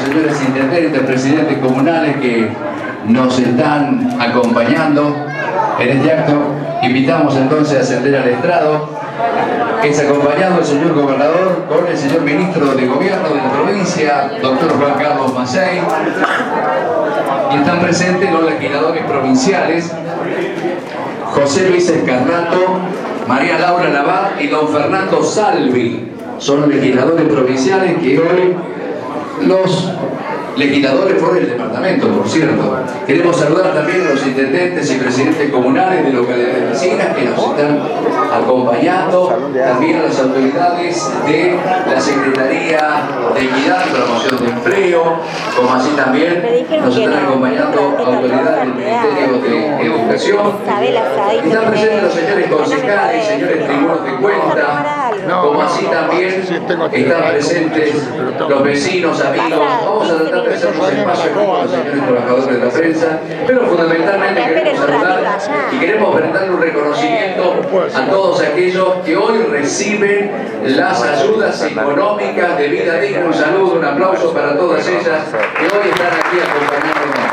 señores intendentes, presidentes comunales que nos están acompañando en este acto. Invitamos entonces a ascender al estrado. Es acompañado el señor gobernador con el señor ministro de Gobierno de la provincia, doctor Juan Carlos Macei. Y están presentes los legisladores provinciales, José Luis Escarnato, María Laura Labat y don Fernando Salvi. Son los legisladores provinciales que hoy, los legisladores por el departamento, por cierto. Queremos saludar también a los intendentes y presidentes comunales de localidades vecinas que nos están acompañando, también a las autoridades de la Secretaría de Equidad y Promoción de Empleo, como así también nos están acompañando autoridades del Ministerio de Educación. Están presentes los señores concejales, señores tribunos de cuenta, como así también están presentes los vecinos, amigos. Vamos a tratar de hacer un espacio con los señores trabajadores de la prensa, pero fundamentalmente queremos saludar y queremos brindarle un reconocimiento a todos aquellos que hoy reciben las ayudas económicas de vida digna. Un saludo, un aplauso para todas ellas que hoy están aquí acompañándonos.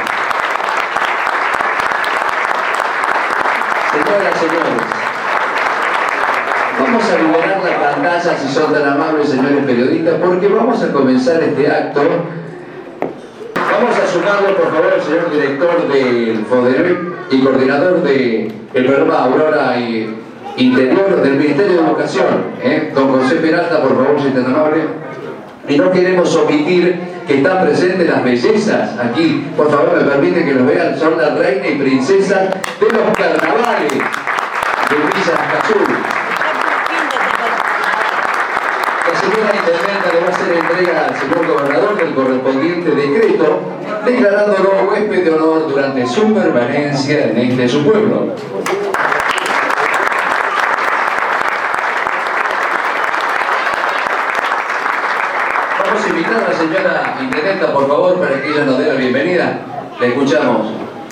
Señoras, señores, vamos a liberar la pantalla, si son tan amables, señores periodistas, porque vamos a comenzar este acto. Vamos a sumarlo, por favor, al señor director del FODEREP y coordinador del programa Aurora y Interior del Ministerio de Educación, don José Peralta, por favor, si tan amable. Y no queremos omitir que están presentes las bellezas aquí. Por favor, me permiten que los vean. Son las reinas y princesas de los carnavales de Villa Escazú. La señora intendenta le va a hacer entrega al señor gobernador del correspondiente decreto, declarándolo huésped de honor durante su permanencia en este su pueblo. Vamos a invitar a la señora intendenta, por favor, para que ella nos dé la bienvenida. La escuchamos.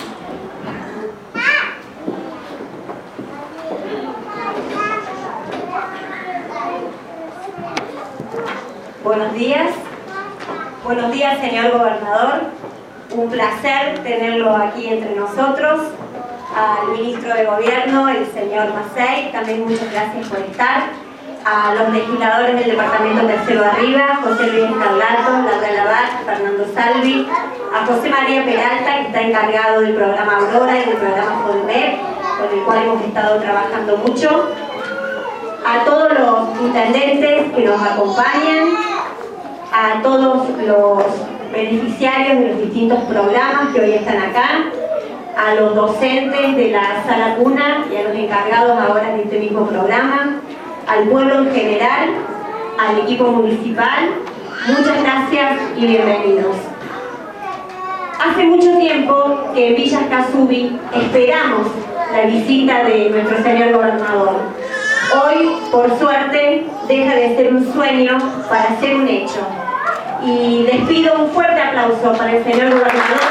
Buenos días, señor gobernador. Un placer tenerlo aquí entre nosotros. Al ministro de Gobierno, el señor Macei, también muchas gracias por estar. A los legisladores del departamento Tercero Arriba, José Luis Escarlato, Laura Labat, Fernando Salvi, a José María Peralta, que está encargado del programa Aurora y del programa FODEMEP, con el cual hemos estado trabajando mucho. A todos los intendentes que nos acompañan, a todos los beneficiarios de los distintos programas que hoy están acá, a los docentes de la sala cuna y a los encargados ahora de este mismo programa, al pueblo en general, al equipo municipal, muchas gracias y bienvenidos. Hace mucho tiempo que en Villa Escazú esperamos la visita de nuestro señor gobernador. Hoy, por suerte, deja de ser un sueño para ser un hecho. Y les pido un fuerte aplauso para el señor gobernador.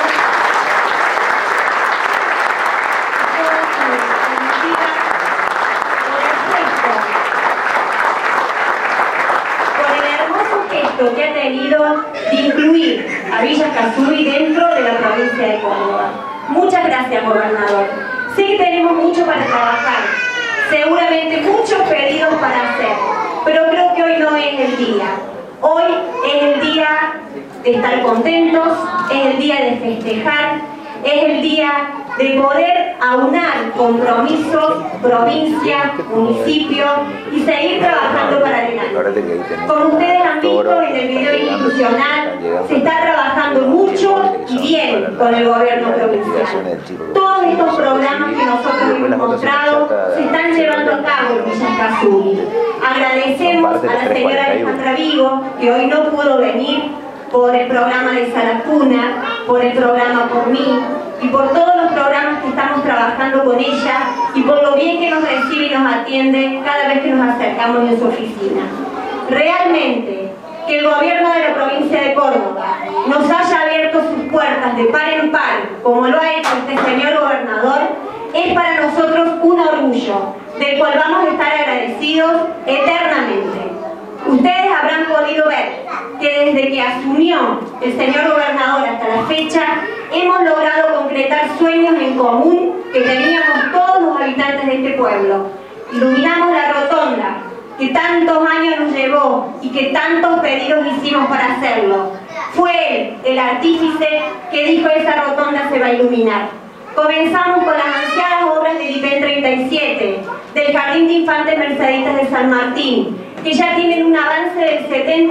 Por el hermoso gesto que ha tenido de incluir a Villa Escazú dentro de la provincia de Córdoba. Muchas gracias, gobernador. Sé que tenemos mucho para trabajar. Seguramente muchos pedidos para hacer, pero creo que hoy no es el día. Hoy es el día de estar contentos, es el día de festejar, es el día de poder aunar compromisos, provincia, municipio y seguir trabajando para adelante. Como ustedes han visto en el video institucional, se está trabajando mucho y bien con el gobierno provincial. Todos estos programas que nosotros hemos mostrado se están llevando a cabo en Villa Escazú. Agradecemos a la señora Alejandra Vigo, que hoy no pudo venir, por el programa de Sala Cuna, por el programa Por Mí, y por todos los programas que estamos trabajando con ella, y por lo bien que nos recibe y nos atiende cada vez que nos acercamos en su oficina. Realmente, que el gobierno de la provincia de Córdoba nos haya abierto sus puertas de par en par, como lo ha hecho este señor gobernador, es para nosotros un orgullo, del cual vamos a estar agradecidos eternamente. Ustedes habrán podido ver que desde que asumió el señor gobernador hasta la fecha, hemos logrado concretar sueños en común que teníamos todos los habitantes de este pueblo. Iluminamos la rotonda, que tantos años nos llevó y que tantos pedidos hicimos para hacerlo. Fue él, el artífice, que dijo esa rotonda se va a iluminar. Comenzamos con las ansiadas obras del IPEN 37, del Jardín de Infantes Merceditas de San Martín, que ya tienen un avance del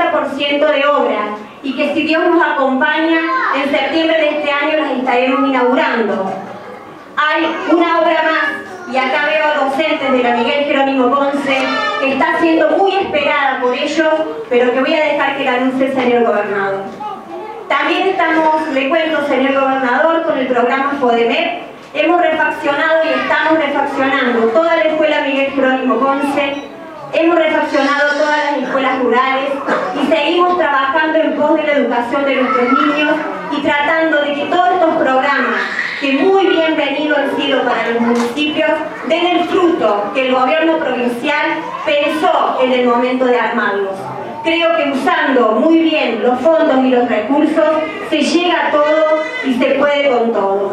70% de obra y que, si Dios nos acompaña, en septiembre de este año las estaremos inaugurando. Hay una obra más, y acá veo a docentes de la Miguel Jerónimo Ponce, que está siendo muy esperada por ellos, pero que voy a dejar que la anuncie el señor gobernador. También estamos, le cuento, señor gobernador, con el programa FODEMEP. Hemos refaccionado y estamos refaccionando toda la escuela Miguel Jerónimo Ponce, hemos refaccionado todas las escuelas rurales y seguimos trabajando en pos de la educación de nuestros niños y tratando de que todos estos programas, que muy bienvenidos han sido para los municipios, den el fruto que el gobierno provincial pensó en el momento de armarlos. Creo que usando muy bien los fondos y los recursos se llega a todo y se puede con todo.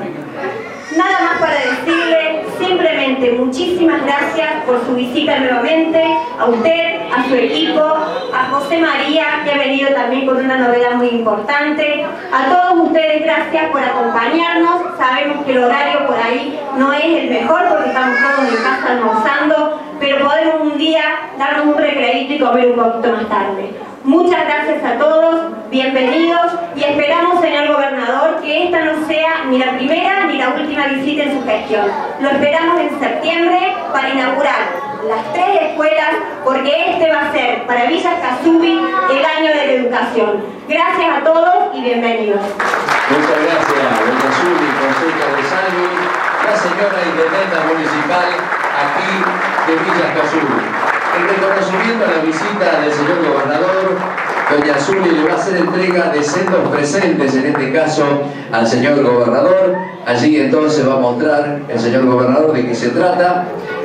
Nada más para decirle, simplemente muchísimas gracias por su visita nuevamente, a usted, a su equipo, a José María, que ha venido también con una novedad muy importante, a todos ustedes gracias por acompañarnos. Sabemos que el horario por ahí no es el mejor porque estamos todos en casa almorzando, pero podemos un día darnos un recreíto y comer un poquito más tarde. Muchas gracias a todos, bienvenidos, y esperamos, señor gobernador, que esta no sea ni la primera ni la última visita en su gestión. Lo esperamos en septiembre para inaugurar las 3 escuelas, porque este va a ser para Villa Casubi el año de la educación. Gracias a todos y bienvenidos. Muchas gracias, doña Zuli, Conceja de Salvi, la señora intendenta municipal aquí de Villa Casubi. En reconocimiento a la visita del señor gobernador, doña Zuli le va a hacer entrega de sendos presentes, en este caso al señor gobernador. Allí entonces va a mostrar el señor gobernador de qué se trata.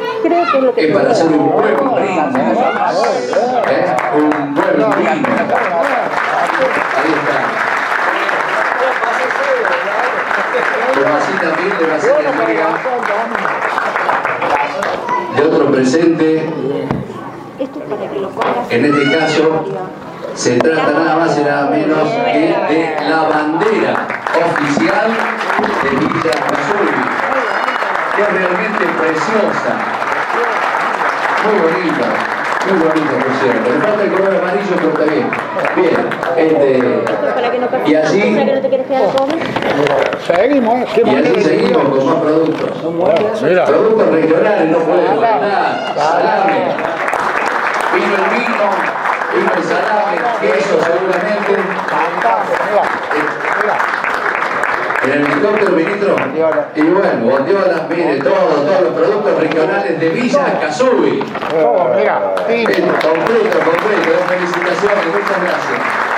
Es para hacer un buen brindis. Un buen brindis. Ahí está. Pero así también le va a hacer entrega de otro presente. En este caso se trata nada más y nada menos que de la bandera oficial de Villa Casubi, que es realmente preciosa, muy bonita, por cierto. Le falta el color amarillo, pero está bien. Bien, y así seguimos con más productos. Productos regionales, no pueden faltar. Salame. Vino el vino el salame, queso seguramente. En el helicóptero, ministro. Y bueno, bondiolas, mire, todos los productos regionales de Villa Casubi. Completo, felicitaciones, muchas gracias.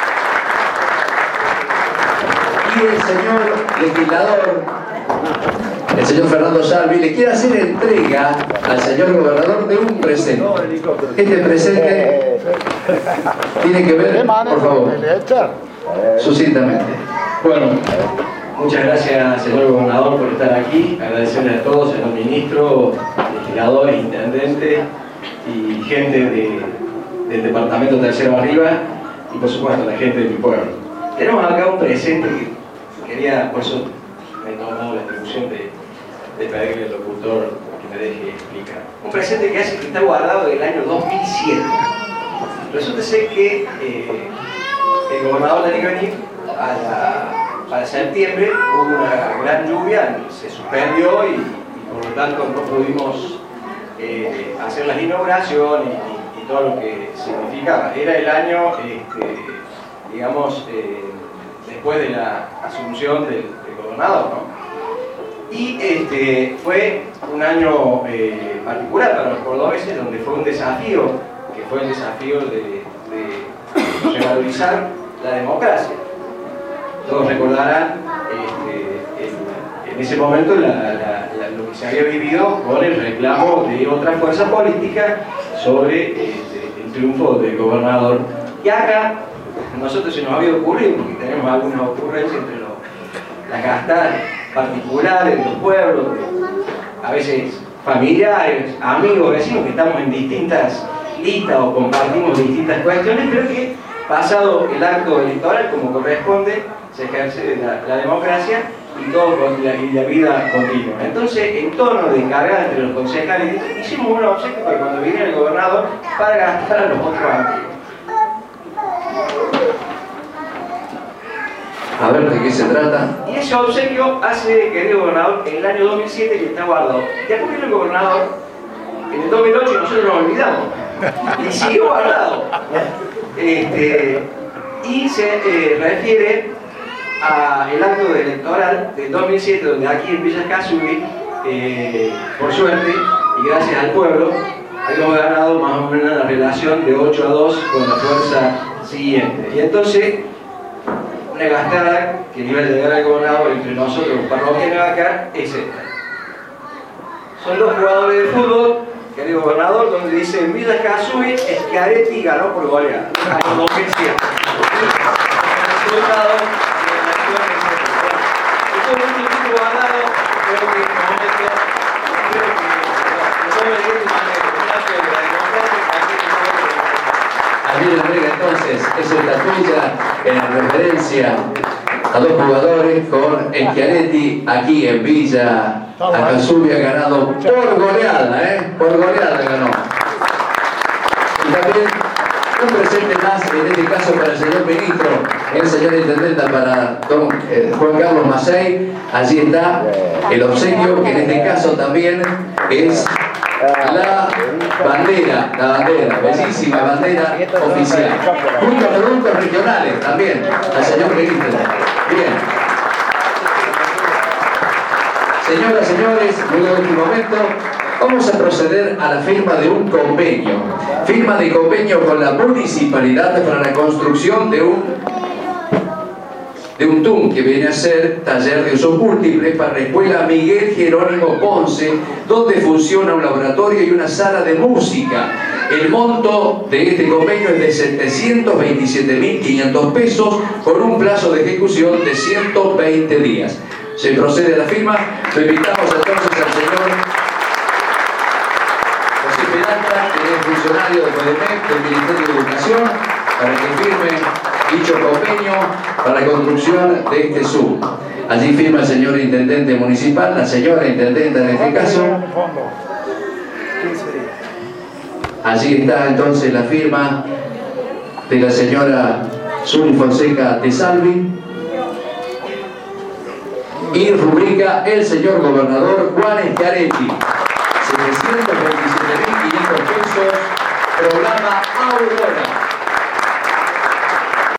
Y el señor legislador, el señor Fernando Salvi, le quiere hacer entrega al señor gobernador de un presente. Este presente tiene que ver, por favor, sucintamente. Bueno, muchas gracias, señor gobernador, por estar aquí. Agradecerle a todos, señor ministro, legisladores, intendentes y gente del departamento Tercero Arriba y, por supuesto, la gente de mi pueblo. Tenemos acá un presente que quería, por eso me he tomado la atribución de pedirle al locutor que me deje explicar. Un presente que está guardado del año 2007. Resulta ser que el gobernador tenía que venir para septiembre, hubo una gran lluvia, se suspendió y por lo tanto no pudimos hacer las inauguraciones y todo lo que significaba. Era el año, digamos, después de la asunción del gobernador, ¿no? Y fue un año particular para los cordobeses, donde fue un desafío, que fue el desafío de revalorizar la democracia. Todos recordarán en ese momento lo que se había vivido con el reclamo de otra fuerza política sobre el triunfo del gobernador. Y acá a nosotros se nos había ocurrido, porque tenemos algunas ocurrencias entre las gastadas particulares de los pueblos, a veces familiares, amigos, vecinos que estamos en distintas listas o compartimos distintas cuestiones, pero que pasado el acto electoral como corresponde, se ejerce la democracia y todo con la vida continua. Entonces, en tono de carga entre los concejales, hicimos un obsequio para cuando viniera el gobernador para gastar a los otros amigos. A ver, ¿de qué se trata? Y ese obsequio hace, querido gobernador, en el año 2007 que está guardado. Ya vino el gobernador, en el 2008 nosotros nos olvidamos. Y siguió guardado. Y se refiere al acto electoral del 2007, donde aquí en Villa Casubi, por suerte, y gracias al pueblo, habíamos ganado más o menos la relación de 8-2 con la fuerza siguiente. Y entonces, una gastada que iba a llegar al gobernador entre nosotros, los parroquianos acá, es esta. Son dos jugadores de fútbol, querido gobernador, donde dice en Villa Casubi, Schiaretti ganó por goleada, año 2007. El resultado de la elección es este. Todo este tipo guardado, creo que en el momento, Aquí le agrega entonces, esa estatuilla en referencia a dos jugadores con Schiaretti aquí en Villa Casubi ha ganado por goleada, por goleada ganó. Y también un presente más, en este caso para el señor ministro, el señor intendente, para don Juan Carlos Macei. Allí está el obsequio, que en este caso también es la bandera, bellísima bandera oficial, junto a productos regionales también, al señor ministro. Bien. Señoras, señores, muy en último momento, vamos a proceder a la firma de un convenio. Firma de convenio con la municipalidad para la construcción de un TUM, que viene a ser taller de usos múltiples para la escuela Miguel Jerónimo Ponce, donde funciona un laboratorio y una sala de música. El monto de este convenio es de 727.500 pesos con un plazo de ejecución de 120 días. Se procede a la firma. Lo invitamos entonces al señor José Peralta, que es funcionario del MEDEMEC, del Ministerio de Educación, para que firme dicho convenio para la construcción de este SUB. Allí firma el señor intendente municipal, la señora intendenta en este caso. Allí está entonces la firma de la señora Zuli Fonseca de Salvi. Y rubrica el señor gobernador Juan Schiaretti. 727.500 pesos, programa Aurora.